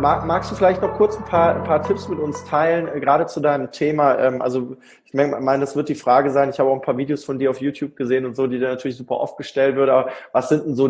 Magst du vielleicht noch kurz ein paar Tipps mit uns teilen, gerade zu deinem Thema? Also ich meine, das wird die Frage sein. Ich habe auch ein paar Videos von dir auf YouTube gesehen und so, die dir natürlich super oft gestellt wird. Aber was sind denn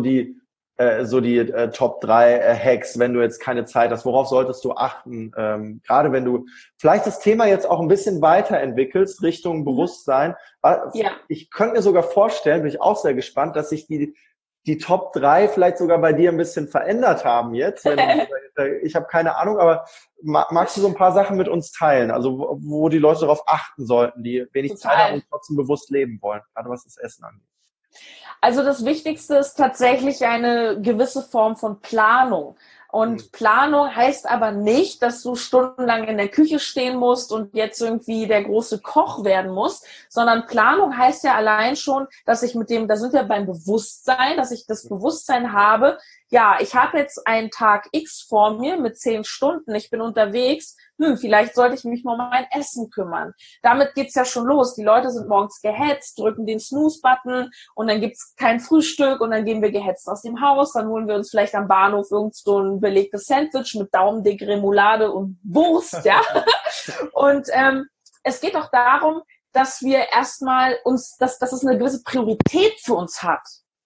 so die Top 3 Hacks, wenn du jetzt keine Zeit hast? Worauf solltest du achten? Gerade wenn du vielleicht das Thema jetzt auch ein bisschen weiterentwickelst Richtung Bewusstsein. Ja. Ich könnte mir sogar vorstellen, bin ich auch sehr gespannt, dass sich die Top 3 vielleicht sogar bei dir ein bisschen verändert haben jetzt. Ich habe keine Ahnung, aber magst du so ein paar Sachen mit uns teilen? Also wo die Leute darauf achten sollten, die wenig Zeit haben und trotzdem bewusst leben wollen, gerade was das Essen angeht. Also das Wichtigste ist tatsächlich eine gewisse Form von Planung. Und Planung heißt aber nicht, dass du stundenlang in der Küche stehen musst und jetzt irgendwie der große Koch werden musst, sondern Planung heißt ja allein schon, dass ich da sind wir beim Bewusstsein, dass ich das Bewusstsein habe, ja, ich habe jetzt einen Tag X vor mir mit 10 Stunden, ich bin unterwegs, vielleicht sollte ich mich mal um mein Essen kümmern. Damit geht's ja schon los. Die Leute sind morgens gehetzt, drücken den Snooze-Button und dann gibt's kein Frühstück und dann gehen wir gehetzt aus dem Haus, dann holen wir uns vielleicht am Bahnhof irgend so ein belegtes Sandwich mit Daumendick Remoulade und Wurst, ja. Und es geht auch darum, dass wir erstmal dass es eine gewisse Priorität für uns hat.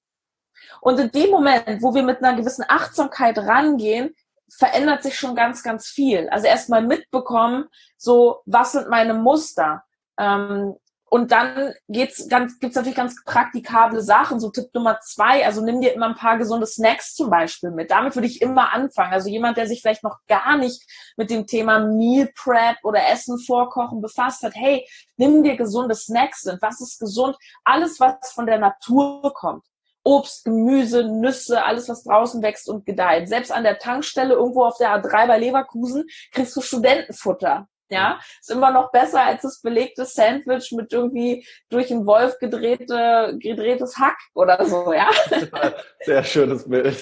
Und in dem Moment, wo wir mit einer gewissen Achtsamkeit rangehen, verändert sich schon ganz, ganz viel. Also erstmal mitbekommen, so, was sind meine Muster? Und dann gibt's natürlich ganz praktikable Sachen. So Tipp Nummer 2, also nimm dir immer ein paar gesunde Snacks zum Beispiel mit. Damit würde ich immer anfangen. Also jemand, der sich vielleicht noch gar nicht mit dem Thema Meal Prep oder Essen vorkochen befasst hat, hey, nimm dir gesunde Snacks mit. Was ist gesund? Alles, was von der Natur kommt. Obst, Gemüse, Nüsse, alles, was draußen wächst und gedeiht. Selbst an der Tankstelle irgendwo auf der A3 bei Leverkusen kriegst du Studentenfutter. Ja, ist immer noch besser als das belegte Sandwich mit irgendwie durch den Wolf gedrehtes Hack oder so, ja. Sehr schönes Bild.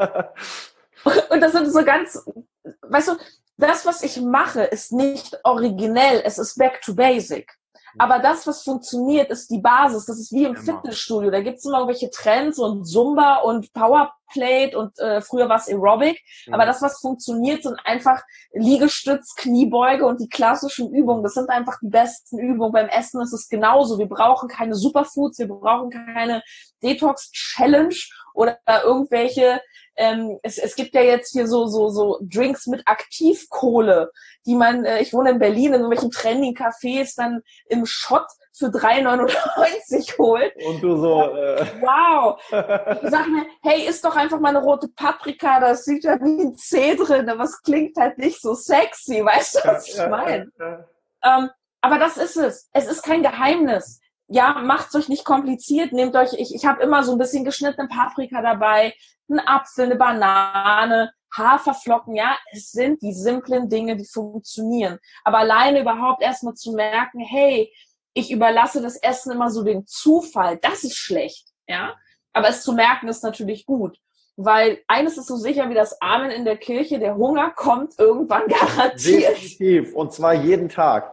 Und das sind so ganz, weißt du, das, was ich mache, ist nicht originell, es ist back to basic. Aber das, was funktioniert, ist die Basis. Das ist wie im Fitnessstudio. Da gibt's immer irgendwelche Trends und Zumba und Powerplate und früher war es Aerobic. Aber das, was funktioniert, sind einfach Liegestütz, Kniebeuge und die klassischen Übungen. Das sind einfach die besten Übungen. Beim Essen ist es genauso. Wir brauchen keine Superfoods, wir brauchen keine Detox-Challenge oder irgendwelche es gibt ja jetzt hier so Drinks mit Aktivkohle, die man, ich wohne in Berlin, in irgendwelchen Trending-Cafés dann im Shot für 3,99 holt. Und du so, wow. Ich sag mir, hey, isst doch einfach mal eine rote Paprika, da sieht ja wie ein C drin, aber es klingt halt nicht so sexy, weißt du, was ich meine? Aber das ist es. Es ist kein Geheimnis. Ja, macht's euch nicht kompliziert, nehmt euch, ich habe immer so ein bisschen geschnittene Paprika dabei, einen Apfel, eine Banane, Haferflocken, ja, es sind die simplen Dinge, die funktionieren. Aber alleine überhaupt erstmal zu merken, hey, ich überlasse das Essen immer so dem Zufall, das ist schlecht, ja. Aber es zu merken ist natürlich gut, weil eines ist so sicher wie das Amen in der Kirche, der Hunger kommt irgendwann garantiert. Definitiv, und zwar jeden Tag.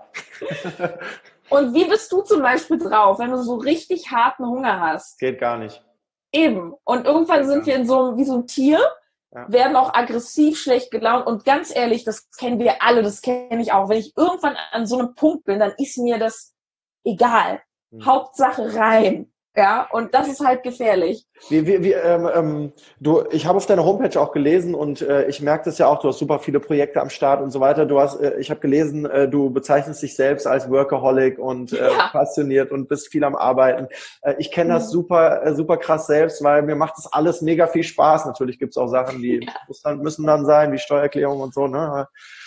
Und wie bist du zum Beispiel drauf, wenn du so richtig harten Hunger hast? Geht gar nicht. Eben. Und irgendwann sind wir wie so ein Tier, werden auch aggressiv, schlecht gelaunt. Und ganz ehrlich, das kennen wir alle, das kenne ich auch. Wenn ich irgendwann an so einem Punkt bin, dann ist mir das egal. Hauptsache rein. Ja, und das ist halt gefährlich. Ich habe auf deiner Homepage auch gelesen und ich merke das ja auch, du hast super viele Projekte am Start und so weiter. Ich habe gelesen, du bezeichnest dich selbst als Workaholic und passioniert und bist viel am Arbeiten. Ich kenne das super krass selbst, weil mir macht das alles mega viel Spaß. Natürlich gibt es auch Sachen, die müssen dann sein, wie Steuererklärung und so, ne?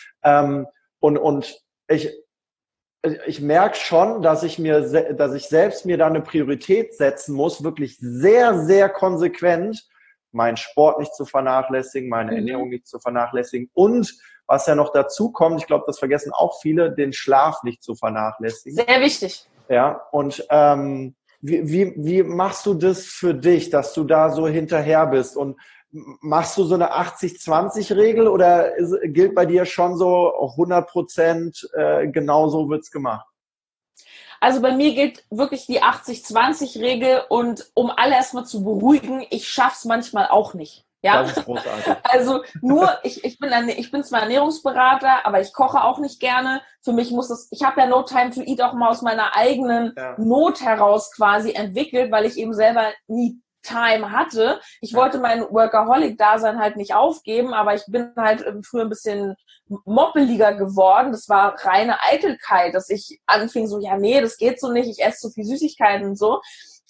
Ich merke schon, dass ich selbst mir da eine Priorität setzen muss, wirklich sehr, sehr konsequent meinen Sport nicht zu vernachlässigen, meine Ernährung nicht zu vernachlässigen und was ja noch dazu kommt, ich glaube, das vergessen auch viele, den Schlaf nicht zu vernachlässigen. Sehr wichtig. Ja, und wie machst du das für dich, dass du da so hinterher bist und machst du so eine 80-20-Regel oder gilt bei dir schon so 100% genau so wird's gemacht? Also bei mir gilt wirklich die 80-20-Regel und um alle erstmal zu beruhigen, ich schaff's manchmal auch nicht. Ja, Das ist großartig. also nur, ich bin zwar Ernährungsberater, aber ich koche auch nicht gerne. Für mich ich habe ja No Time to Eat auch mal aus meiner eigenen Not heraus quasi entwickelt, weil ich eben selber nie Time hatte. Ich wollte mein Workaholic-Dasein halt nicht aufgeben, aber ich bin halt früher ein bisschen moppeliger geworden. Das war reine Eitelkeit, dass ich anfing so, ja nee, das geht so nicht, ich esse so viel Süßigkeiten und so.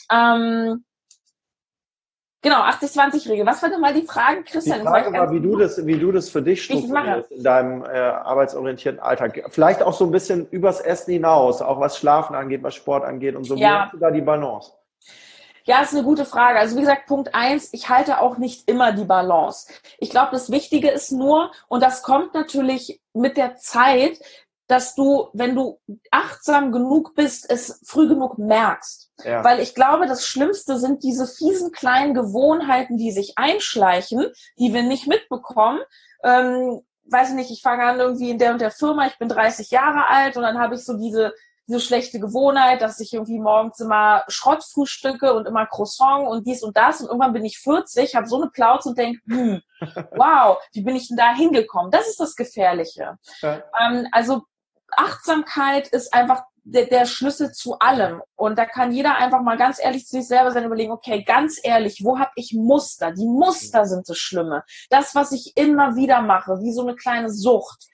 Genau, 80-20-Regel. Was war denn mal die Frage, Christian? Die Frage war, wie du das für dich strukturierst in deinem arbeitsorientierten Alltag. Vielleicht auch so ein bisschen übers Essen hinaus, auch was Schlafen angeht, was Sport angeht und so. Wie hast du da die Balance? Ja, ist eine gute Frage. Also wie gesagt, Punkt 1, ich halte auch nicht immer die Balance. Ich glaube, das Wichtige ist nur, und das kommt natürlich mit der Zeit, dass du, wenn du achtsam genug bist, es früh genug merkst. Ja. Weil ich glaube, das Schlimmste sind diese fiesen kleinen Gewohnheiten, die sich einschleichen, die wir nicht mitbekommen. Weiß ich nicht, ich fange an irgendwie in der und der Firma, ich bin 30 Jahre alt und dann habe ich so diese schlechte Gewohnheit, dass ich irgendwie morgens immer Schrott frühstücke und immer Croissant und dies und das und irgendwann bin ich 40, habe so eine Plauze und denke, wow, wie bin ich denn da hingekommen? Das ist das Gefährliche. Ja. Also Achtsamkeit ist einfach der Schlüssel zu allem. Und da kann jeder einfach mal ganz ehrlich zu sich selber sein, überlegen, okay, ganz ehrlich, wo habe ich Muster? Die Muster sind das Schlimme. Das, was ich immer wieder mache, wie so eine kleine Sucht.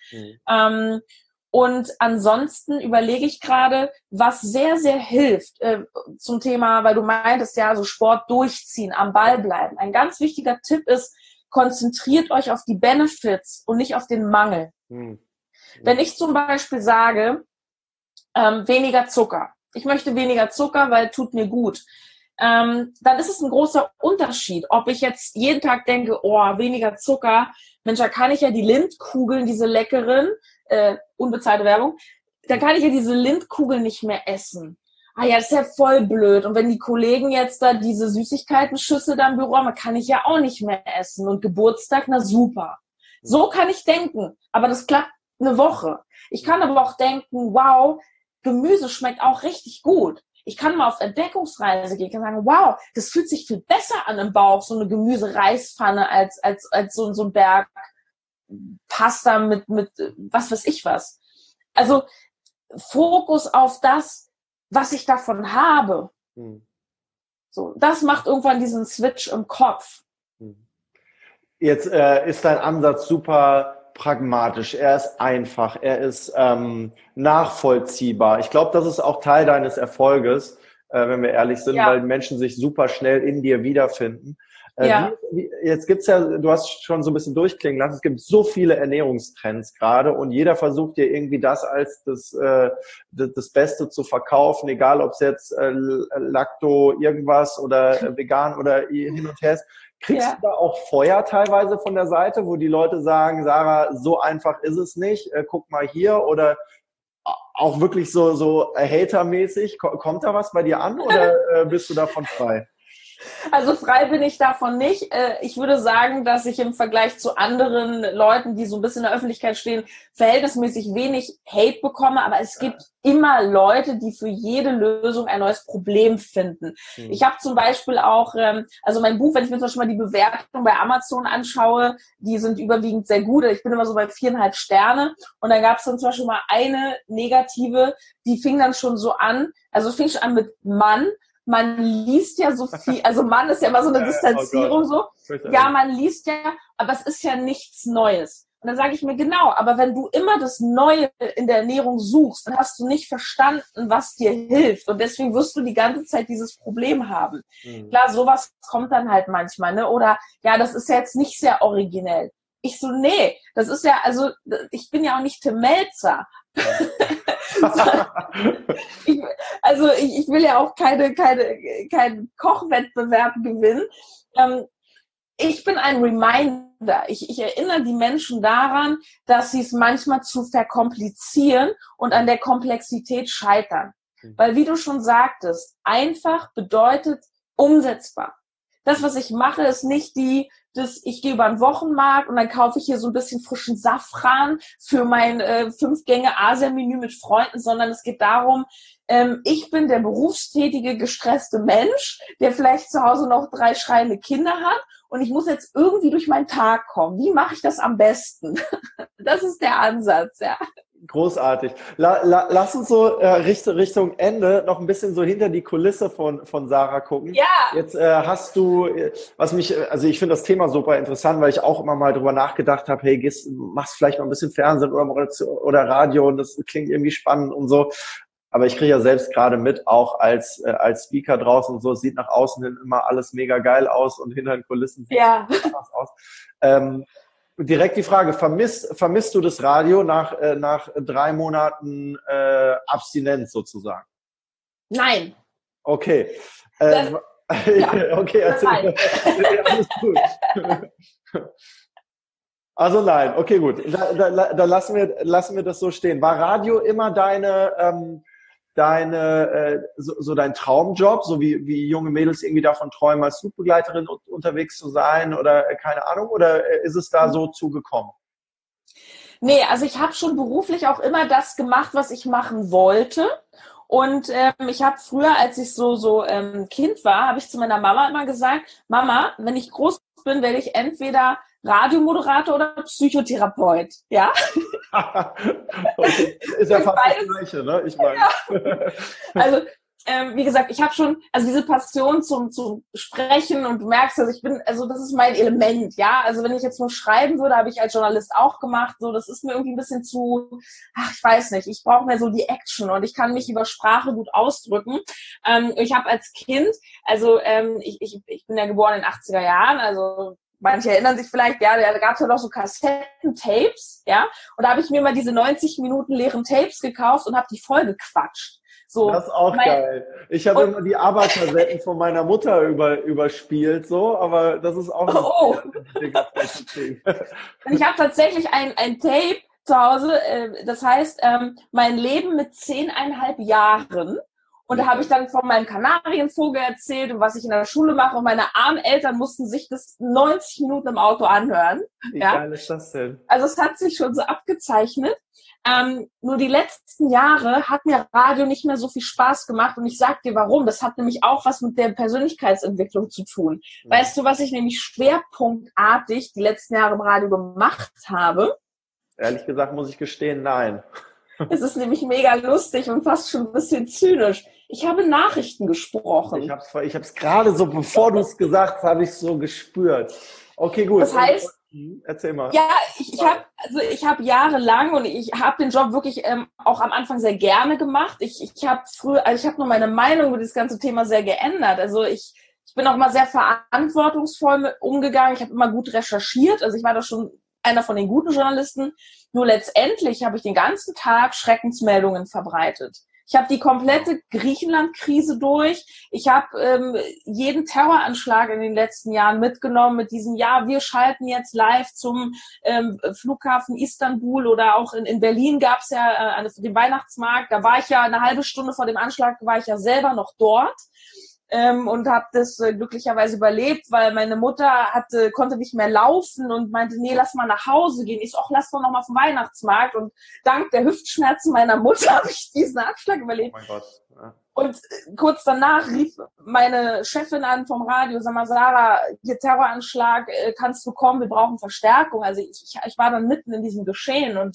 Und ansonsten überlege ich gerade, was sehr, sehr hilft zum Thema, weil du meintest ja, so Sport durchziehen, am Ball bleiben. Ein ganz wichtiger Tipp ist, konzentriert euch auf die Benefits und nicht auf den Mangel. Wenn ich zum Beispiel sage, weniger Zucker. Ich möchte weniger Zucker, weil tut mir gut. Dann ist es ein großer Unterschied, ob ich jetzt jeden Tag denke, oh, weniger Zucker. Mensch, da kann ich ja die Lindkugeln, diese leckeren, unbezahlte Werbung, da kann ich ja diese Lindkugeln nicht mehr essen. Ah ja, das ist ja voll blöd. Und wenn die Kollegen jetzt da diese Süßigkeiten-Schüssel da im Büro haben, kann ich ja auch nicht mehr essen. Und Geburtstag, na super. So kann ich denken. Aber das klappt eine Woche. Ich kann aber auch denken, wow, Gemüse schmeckt auch richtig gut. Ich kann mal auf Entdeckungsreise gehen, kann sagen, wow, das fühlt sich viel besser an im Bauch, so eine Gemüse-Reispfanne als so ein Berg Pasta mit was weiß ich was. Also Fokus auf das, was ich davon habe. So, das macht irgendwann diesen Switch im Kopf. Jetzt ist dein Ansatz super pragmatisch, er ist einfach, er ist nachvollziehbar. Ich glaube, das ist auch Teil deines Erfolges, wenn wir ehrlich sind, weil Menschen sich super schnell in dir wiederfinden. Jetzt gibt's ja, du hast schon so ein bisschen durchklingen lassen, es gibt so viele Ernährungstrends gerade und jeder versucht dir irgendwie das als das Beste zu verkaufen, egal ob es jetzt Lacto irgendwas oder vegan oder hin und her ist. Kriegst du da auch Feuer teilweise von der Seite, wo die Leute sagen, Sarah, so einfach ist es nicht, guck mal hier, oder auch wirklich so hatermäßig? Kommt da was bei dir an oder bist du davon frei? Also frei bin ich davon nicht. Ich würde sagen, dass ich im Vergleich zu anderen Leuten, die so ein bisschen in der Öffentlichkeit stehen, verhältnismäßig wenig Hate bekomme. Aber es gibt immer Leute, die für jede Lösung ein neues Problem finden. Ich habe zum Beispiel auch, also mein Buch, wenn ich mir zum Beispiel mal die Bewertung bei Amazon anschaue, die sind überwiegend sehr gut. Ich bin immer so bei 4,5 Sterne. Und dann gab es dann zum Beispiel mal eine negative, die fing dann schon so an, also fing schon an mit Mann. Man liest ja so viel, also Mann ist ja immer so eine Distanzierung so. Ja, man liest ja, aber es ist ja nichts Neues. Und dann sage ich mir, genau, aber wenn du immer das Neue in der Ernährung suchst, dann hast du nicht verstanden, was dir hilft. Und deswegen wirst du die ganze Zeit dieses Problem haben. Klar, sowas kommt dann halt manchmal, ne? Oder, ja, das ist ja jetzt nicht sehr originell. Ich so, nee, das ist ja, also, ich bin ja auch nicht Tim Melzer. Ich will ja auch keinen Kochwettbewerb gewinnen. Ich bin ein Reminder. Ich erinnere die Menschen daran, dass sie es manchmal zu verkomplizieren und an der Komplexität scheitern. Weil, wie du schon sagtest, einfach bedeutet umsetzbar. Das, was ich mache, ist nicht ich gehe über einen Wochenmarkt und dann kaufe ich hier so ein bisschen frischen Safran für mein 5-Gänge-Asia-Menü mit Freunden, sondern es geht darum, ich bin der berufstätige, gestresste Mensch, der vielleicht zu Hause noch 3 schreiende Kinder hat und ich muss jetzt irgendwie durch meinen Tag kommen. Wie mache ich das am besten? Das ist der Ansatz, ja. Großartig. Lass uns so Richtung Ende noch ein bisschen so hinter die Kulisse von Sarah gucken. Ja. Jetzt hast du, also ich finde das Thema super interessant, weil ich auch immer mal drüber nachgedacht habe, hey, machst vielleicht mal ein bisschen Fernsehen oder Radio und das klingt irgendwie spannend und so. Aber ich kriege ja selbst gerade mit, auch als Speaker draußen und so, es sieht nach außen hin immer alles mega geil aus und hinter den Kulissen sieht es anders aus. Direkt die Frage, vermisst du das Radio nach 3 Monaten Abstinenz sozusagen? Nein. Okay. Ja. Okay, erzähl. Nein. Alles gut. Also nein, okay, gut. Da lassen wir das so stehen. War Radio immer dein Traumjob, so wie junge Mädels irgendwie davon träumen, als Flugbegleiterin unterwegs zu sein oder keine Ahnung, oder ist es da so zugekommen? Nee, also ich habe schon beruflich auch immer das gemacht, was ich machen wollte. Und ich habe früher, als ich so Kind war, habe ich zu meiner Mama immer gesagt, Mama, wenn ich groß bin, werde ich entweder Radiomoderator oder Psychotherapeut, ja? Okay. Ist ja fast das Gleiche, ne? Ich meine. Ja. Also, wie gesagt, ich habe schon, also diese Passion zum Sprechen und du merkst, das ist mein Element, ja? Also wenn ich jetzt nur schreiben würde, habe ich als Journalist auch gemacht, so, das ist mir irgendwie ein bisschen ich weiß nicht, ich brauche mehr so die Action und ich kann mich über Sprache gut ausdrücken. Ich habe als Kind, also ich bin ja geboren in den 80er Jahren, also manche erinnern sich vielleicht, ja, da gab es ja noch so Kassettentapes, ja, und da habe ich mir mal diese 90 Minuten leeren Tapes gekauft und habe die voll gequatscht. So, das ist auch geil. Ich habe immer die ABBA-Kassetten von meiner Mutter überspielt, so, aber das ist auch und ich habe tatsächlich ein Tape zu Hause, das heißt, mein Leben mit 10,5 Jahren. Und da habe ich dann von meinem Kanarienvogel erzählt und was ich in der Schule mache. Und meine armen Eltern mussten sich das 90 Minuten im Auto anhören. Wie geil ist das denn? Also es hat sich schon so abgezeichnet. Nur die letzten Jahre hat mir Radio nicht mehr so viel Spaß gemacht. Und ich sag dir warum. Das hat nämlich auch was mit der Persönlichkeitsentwicklung zu tun. Mhm. Weißt du, was ich nämlich schwerpunktartig die letzten Jahre im Radio gemacht habe? Ehrlich gesagt muss ich gestehen, nein. Es ist nämlich mega lustig und fast schon ein bisschen zynisch. Ich habe Nachrichten gesprochen. Ich habe es gerade so, bevor du es gesagt hast, habe ich es so gespürt. Okay, gut. Das heißt, erzähl mal. Ja, ich habe jahrelang und ich habe den Job wirklich auch am Anfang sehr gerne gemacht. Ich habe nur meine Meinung über das ganze Thema sehr geändert. Also ich bin auch mal sehr verantwortungsvoll umgegangen. Ich habe immer gut recherchiert. Also ich war da schon einer von den guten Journalisten. Nur letztendlich habe ich den ganzen Tag Schreckensmeldungen verbreitet. Ich habe die komplette Griechenland-Krise durch. Ich habe jeden Terroranschlag in den letzten Jahren mitgenommen mit diesem, ja, wir schalten jetzt live zum Flughafen Istanbul oder auch in Berlin gab es ja den Weihnachtsmarkt. Da war ich ja eine halbe Stunde vor dem Anschlag, war ich ja selber noch dort. Und habe das glücklicherweise überlebt, weil meine Mutter konnte nicht mehr laufen und meinte, nee, lass mal nach Hause gehen. Ich so, lass doch noch mal vom Weihnachtsmarkt. Und dank der Hüftschmerzen meiner Mutter habe ich diesen Anschlag überlebt. Oh mein Gott. Ja. Und kurz danach rief meine Chefin an vom Radio, sag mal, Sarah, hier Terroranschlag, kannst du kommen, wir brauchen Verstärkung. Also ich war dann mitten in diesem Geschehen und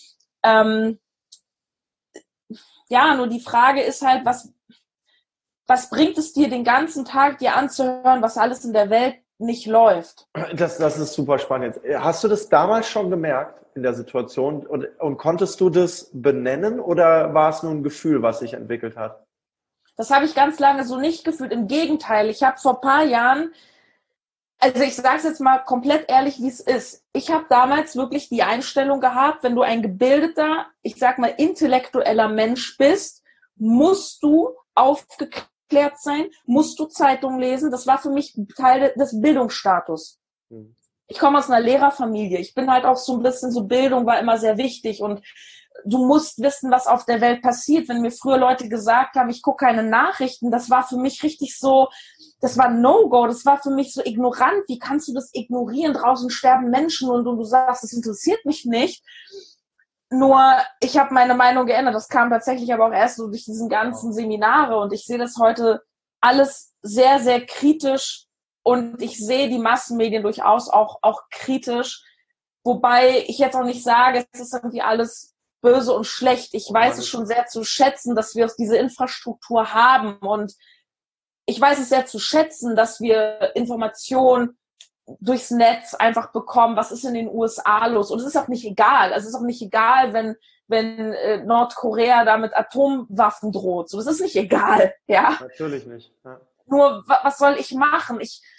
nur die Frage ist halt, was bringt es dir, den ganzen Tag dir anzuhören, was alles in der Welt nicht läuft? Das ist super spannend. Hast du das damals schon gemerkt in der Situation und konntest du das benennen oder war es nur ein Gefühl, was sich entwickelt hat? Das habe ich ganz lange so nicht gefühlt. Im Gegenteil, ich habe vor ein paar Jahren, also ich sage es jetzt mal komplett ehrlich, wie es ist. Ich habe damals wirklich die Einstellung gehabt, wenn du ein gebildeter, ich sag mal intellektueller Mensch bist, musst du aufgeklärt sein, musst du Zeitungen lesen. Das war für mich Teil des Bildungsstatus. Ich komme aus einer Lehrerfamilie. Ich bin halt auch so ein bisschen so, Bildung war immer sehr wichtig und du musst wissen, was auf der Welt passiert. Wenn mir früher Leute gesagt haben, ich gucke keine Nachrichten, das war für mich richtig so, das war No-Go, das war für mich so ignorant. Wie kannst du das ignorieren? Draußen sterben Menschen und du sagst, das interessiert mich nicht. Nur, ich habe meine Meinung geändert. Das kam tatsächlich aber auch erst so durch diesen ganzen Seminare und ich sehe das heute alles sehr, sehr kritisch Und ich sehe die Massenmedien durchaus auch kritisch, wobei ich jetzt auch nicht sage, es ist irgendwie alles böse und schlecht. Ich weiß es schon sehr zu schätzen, dass wir diese Infrastruktur haben, und ich weiß es sehr zu schätzen, dass wir Informationen durchs Netz einfach bekommen, was ist in den USA los. Und es ist auch nicht egal. Es ist auch nicht egal, wenn Nordkorea da mit Atomwaffen droht. So, das ist nicht egal, ja. Natürlich nicht. Ja. Nur, was soll ich machen?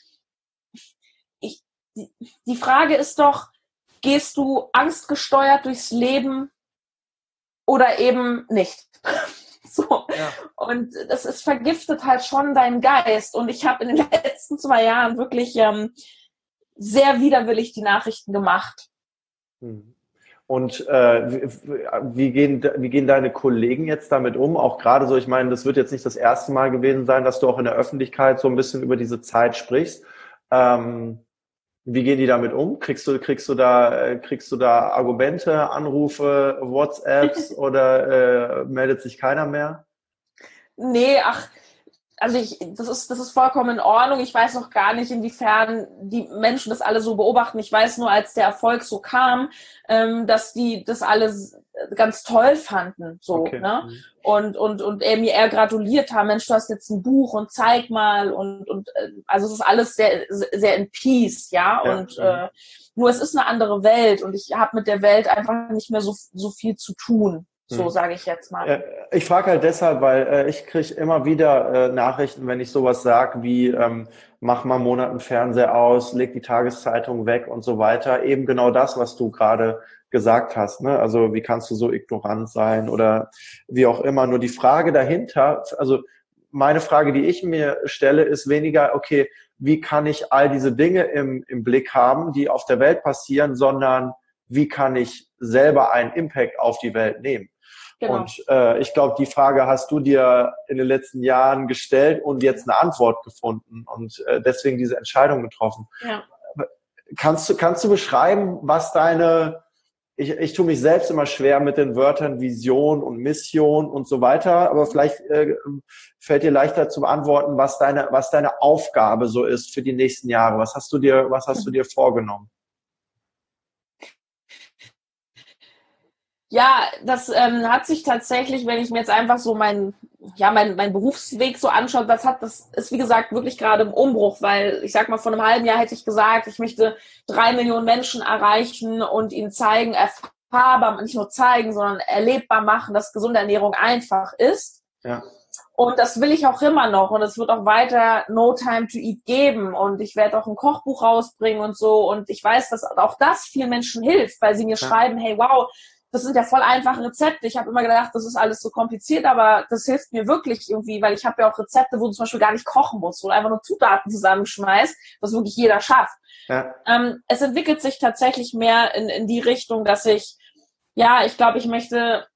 Die Frage ist doch, gehst du angstgesteuert durchs Leben oder eben nicht? So. Ja. Und es vergiftet halt schon deinen Geist. Und ich habe in den letzten 2 Jahren wirklich sehr widerwillig die Nachrichten gemacht. Und wie gehen deine Kollegen jetzt damit um? Auch gerade so, ich meine, das wird jetzt nicht das erste Mal gewesen sein, dass du auch in der Öffentlichkeit so ein bisschen über diese Zeit sprichst. Wie gehen die damit um? Kriegst du da Argumente, Anrufe, WhatsApps oder meldet sich keiner mehr? Nee, also das ist vollkommen in Ordnung. Ich weiß noch gar nicht, inwiefern die Menschen das alle so beobachten. Ich weiß nur, als der Erfolg so kam, dass die das alle ganz toll fanden, so, okay. Ne? Und mir eher gratuliert haben, Mensch, du hast jetzt ein Buch und zeig mal, und also es ist alles sehr, sehr in Peace, ja, und nur es ist eine andere Welt, und ich habe mit der Welt einfach nicht mehr so viel zu tun. So sage ich jetzt mal. Ich frage halt deshalb, weil ich kriege immer wieder Nachrichten, wenn ich sowas sage wie mach mal einen Monat einen Fernseher aus, leg die Tageszeitung weg und so weiter. Eben genau das, was du gerade gesagt hast. Ne? Also wie kannst du so ignorant sein oder wie auch immer. Nur die Frage dahinter, also meine Frage, die ich mir stelle, ist weniger, okay, wie kann ich all diese Dinge im Blick haben, die auf der Welt passieren, sondern wie kann ich selber einen Impact auf die Welt nehmen? Genau. Und ich glaube, die Frage hast du dir in den letzten Jahren gestellt und jetzt eine Antwort gefunden und deswegen diese Entscheidung getroffen. Ja. Kannst du beschreiben, was ich tue mich selbst immer schwer mit den Wörtern Vision und Mission und so weiter, aber vielleicht fällt dir leichter zu beantworten, was deine Aufgabe so ist für die nächsten Jahre. Was hast du dir vorgenommen? Ja, das hat sich tatsächlich, wenn ich mir jetzt einfach so mein Berufsweg so anschaue, das ist wie gesagt wirklich gerade im Umbruch, weil ich sag mal, vor einem halben Jahr hätte ich gesagt, ich möchte 3 Millionen Menschen erreichen und ihnen zeigen, erfahrbar, nicht nur zeigen, sondern erlebbar machen, dass gesunde Ernährung einfach ist. Ja. Und das will ich auch immer noch, und es wird auch weiter No Time to Eat geben, und ich werde auch ein Kochbuch rausbringen und so, und ich weiß, dass auch das vielen Menschen hilft, weil sie mir schreiben, hey, wow, das sind ja voll einfache Rezepte. Ich habe immer gedacht, das ist alles so kompliziert, aber das hilft mir wirklich irgendwie, weil ich habe ja auch Rezepte, wo du zum Beispiel gar nicht kochen musst, wo du einfach nur Zutaten zusammenschmeißt, was wirklich jeder schafft. Ja. Es entwickelt sich tatsächlich mehr in die Richtung, dass ich glaube, ich möchte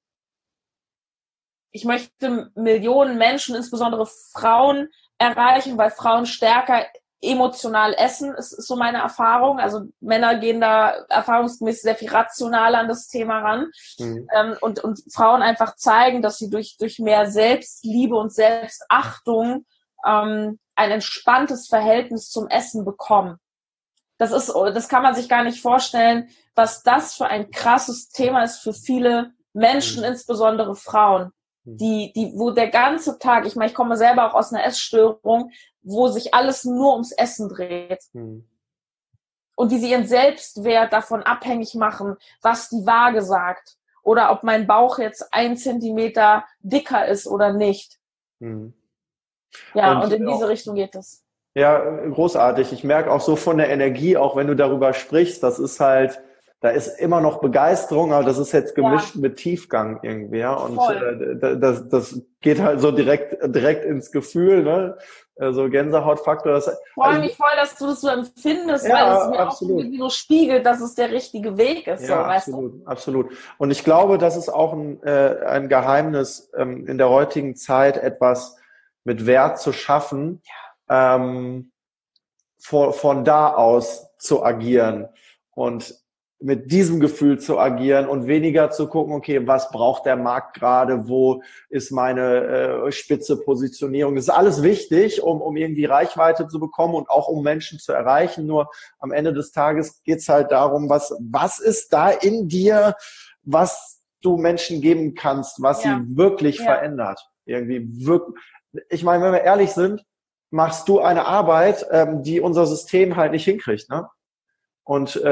Millionen Menschen, insbesondere Frauen, erreichen, weil Frauen stärker emotional essen, ist so meine Erfahrung. Also Männer gehen da erfahrungsgemäß sehr viel rationaler an das Thema ran. Und Frauen einfach zeigen, dass sie durch mehr Selbstliebe und Selbstachtung ein entspanntes Verhältnis zum Essen bekommen. Das kann man sich gar nicht vorstellen, was das für ein krasses Thema ist für viele Menschen, insbesondere Frauen. Wo der ganze Tag, ich meine, ich komme selber auch aus einer Essstörung, wo sich alles nur ums Essen dreht. Und wie sie ihren Selbstwert davon abhängig machen, was die Waage sagt. Oder ob mein Bauch jetzt 1 Zentimeter dicker ist oder nicht. Ja, und in diese Richtung geht es. Ja, großartig. Ich merke auch so von der Energie, auch wenn du darüber sprichst, das ist halt, da ist immer noch Begeisterung, aber das ist jetzt gemischt mit Tiefgang irgendwie, ja. Und das geht halt so direkt ins Gefühl, ne? So Gänsehautfaktor. Ich freue mich voll, dass du das so empfindest, weil es mir absolut auch irgendwie so spiegelt, dass es der richtige Weg ist. Ja, so, absolut, weißt du? Absolut. Und ich glaube, das ist auch ein Geheimnis in der heutigen Zeit, etwas mit Wert zu schaffen, von da aus zu agieren. Und mit diesem Gefühl zu agieren und weniger zu gucken, okay, was braucht der Markt gerade, wo ist meine spitze Positionierung. Das ist alles wichtig, um irgendwie Reichweite zu bekommen und auch um Menschen zu erreichen. Nur am Ende des Tages geht's halt darum, was ist da in dir, was du Menschen geben kannst, was sie wirklich verändert. Irgendwie wirklich. Ich meine, wenn wir ehrlich sind, machst du eine Arbeit, die unser System halt nicht hinkriegt, ne? Und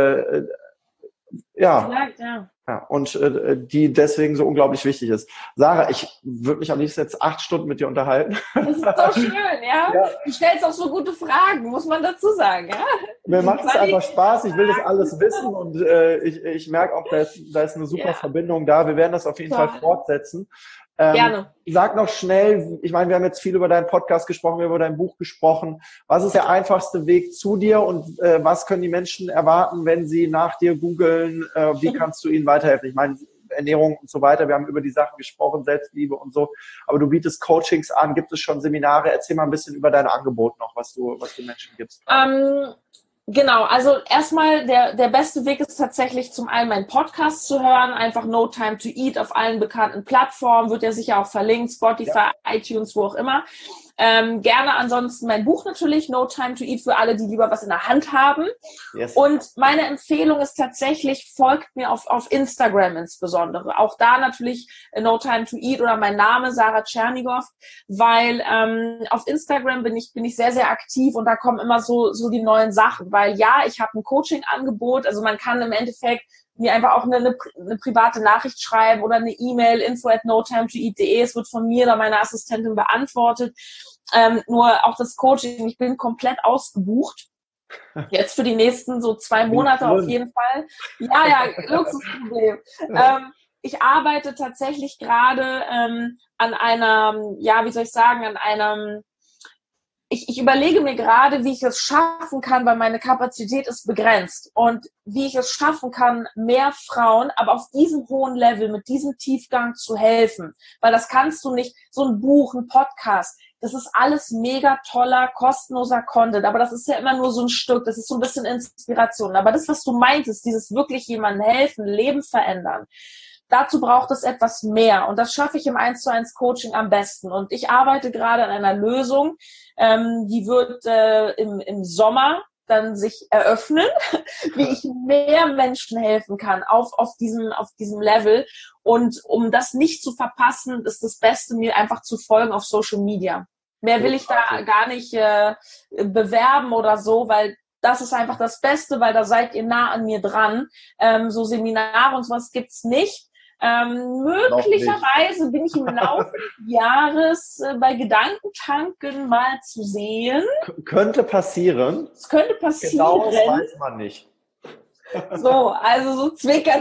die deswegen so unglaublich wichtig ist. Sarah, ich würde mich am liebsten jetzt 8 Stunden mit dir unterhalten. Das ist so schön, ja. Du stellst auch so gute Fragen, muss man dazu sagen, ja. Mir macht es einfach Spaß, ich will das alles wissen und ich merke auch, da ist eine super Verbindung da. Wir werden das auf jeden Fall fortsetzen. Gerne. Sag noch schnell, ich meine, wir haben jetzt viel über deinen Podcast gesprochen, wir haben über dein Buch gesprochen. Was ist der einfachste Weg zu dir und was können die Menschen erwarten, wenn sie nach dir googeln? Wie kannst du ihnen weiterhelfen? Ich meine, Ernährung und so weiter, wir haben über die Sachen gesprochen, Selbstliebe und so, aber du bietest Coachings an, gibt es schon Seminare? Erzähl mal ein bisschen über dein Angebot noch, was du Menschen gibst. Genau, also erstmal der beste Weg ist tatsächlich zum einen meinen Podcast zu hören, einfach No Time to Eat auf allen bekannten Plattformen, wird ja sicher auch verlinkt, Spotify, iTunes, wo auch immer. Gerne ansonsten mein Buch natürlich, No Time to Eat, für alle, die lieber was in der Hand haben. Yes. Und meine Empfehlung ist tatsächlich, folgt mir auf Instagram insbesondere. Auch da natürlich No Time to Eat oder mein Name, Sarah Tschernigow, weil auf Instagram bin ich sehr, sehr aktiv und da kommen immer so die neuen Sachen. Weil ja, ich habe ein Coaching-Angebot, also man kann im Endeffekt mir einfach auch eine private Nachricht schreiben oder eine E-Mail, info@notimetoeat.de. Es wird von mir oder meiner Assistentin beantwortet. Nur auch das Coaching, ich bin komplett ausgebucht. Jetzt für die nächsten so 2 Monate auf jeden Fall. Ja, Luxusproblem. Ich arbeite tatsächlich gerade an einer, ich überlege mir gerade, wie ich es schaffen kann, weil meine Kapazität ist begrenzt und wie ich es schaffen kann, mehr Frauen, aber auf diesem hohen Level, mit diesem Tiefgang zu helfen. Weil das kannst du nicht, so ein Buch, ein Podcast, das ist alles mega toller, kostenloser Content, aber das ist ja immer nur so ein Stück, das ist so ein bisschen Inspiration. Aber das, was du meintest, dieses wirklich jemandem helfen, Leben verändern, dazu braucht es etwas mehr und das schaffe ich im 1:1 Coaching am besten. Und ich arbeite gerade an einer Lösung, die wird im Sommer dann sich eröffnen, wie ich mehr Menschen helfen kann auf diesem Level. Und um das nicht zu verpassen, ist das Beste, mir einfach zu folgen auf Social Media. Mehr will ich da gar nicht bewerben oder so, weil das ist einfach das Beste, weil da seid ihr nah an mir dran. So Seminare und sowas gibt's nicht. Möglicherweise bin ich im Laufe des Jahres bei Gedankentanken mal zu sehen. Könnte passieren. Es könnte passieren. Genau, das weiß man nicht. So, also so Zwicker.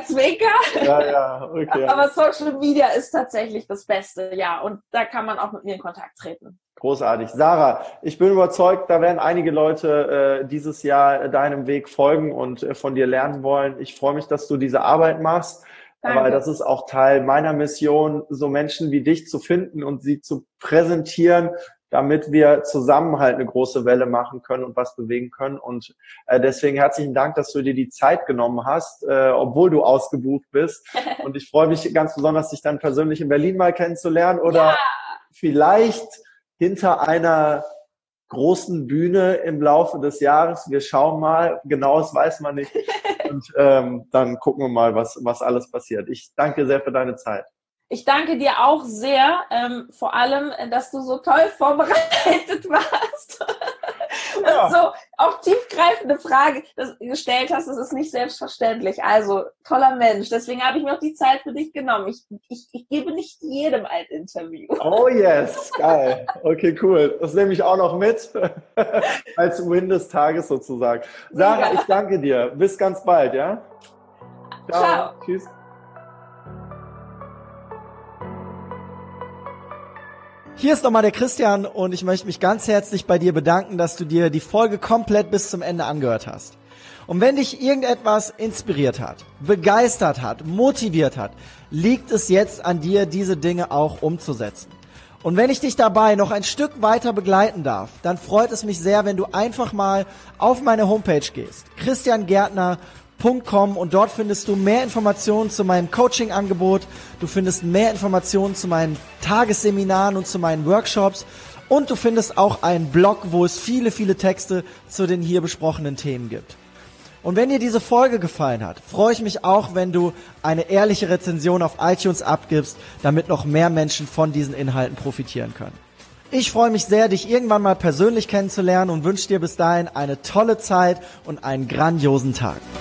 Ja, okay. Aber Social Media ist tatsächlich das Beste, ja. Und da kann man auch mit mir in Kontakt treten. Großartig. Sarah, ich bin überzeugt, da werden einige Leute dieses Jahr deinem Weg folgen und von dir lernen wollen. Ich freue mich, dass du diese Arbeit machst. Danke. Weil das ist auch Teil meiner Mission, so Menschen wie dich zu finden und sie zu präsentieren, damit wir zusammen halt eine große Welle machen können und was bewegen können. Und deswegen herzlichen Dank, dass du dir die Zeit genommen hast, obwohl du ausgebucht bist. Und ich freue mich ganz besonders, dich dann persönlich in Berlin mal kennenzulernen oder vielleicht hinter einer großen Bühne im Laufe des Jahres. Wir schauen mal, genaues weiß man nicht. Und dann gucken wir mal, was alles passiert. Ich danke sehr für deine Zeit. Ich danke dir auch sehr, vor allem, dass du so toll vorbereitet warst und so auch tiefgreifende Fragen gestellt hast. Das ist nicht selbstverständlich. Also, toller Mensch. Deswegen habe ich mir auch die Zeit für dich genommen. Ich gebe nicht jedem ein Interview. Oh yes, geil. Okay, cool. Das nehme ich auch noch mit als Win des Tages sozusagen. Sarah, ich danke dir. Bis ganz bald, ja? Ciao. Tschüss. Hier ist nochmal der Christian und ich möchte mich ganz herzlich bei dir bedanken, dass du dir die Folge komplett bis zum Ende angehört hast. Und wenn dich irgendetwas inspiriert hat, begeistert hat, motiviert hat, liegt es jetzt an dir, diese Dinge auch umzusetzen. Und wenn ich dich dabei noch ein Stück weiter begleiten darf, dann freut es mich sehr, wenn du einfach mal auf meine Homepage gehst, christiangärtner.de. und dort findest du mehr Informationen zu meinem Coaching-Angebot, du findest mehr Informationen zu meinen Tagesseminaren und zu meinen Workshops und du findest auch einen Blog, wo es viele, viele Texte zu den hier besprochenen Themen gibt. Und wenn dir diese Folge gefallen hat, freue ich mich auch, wenn du eine ehrliche Rezension auf iTunes abgibst, damit noch mehr Menschen von diesen Inhalten profitieren können. Ich freue mich sehr, dich irgendwann mal persönlich kennenzulernen und wünsche dir bis dahin eine tolle Zeit und einen grandiosen Tag.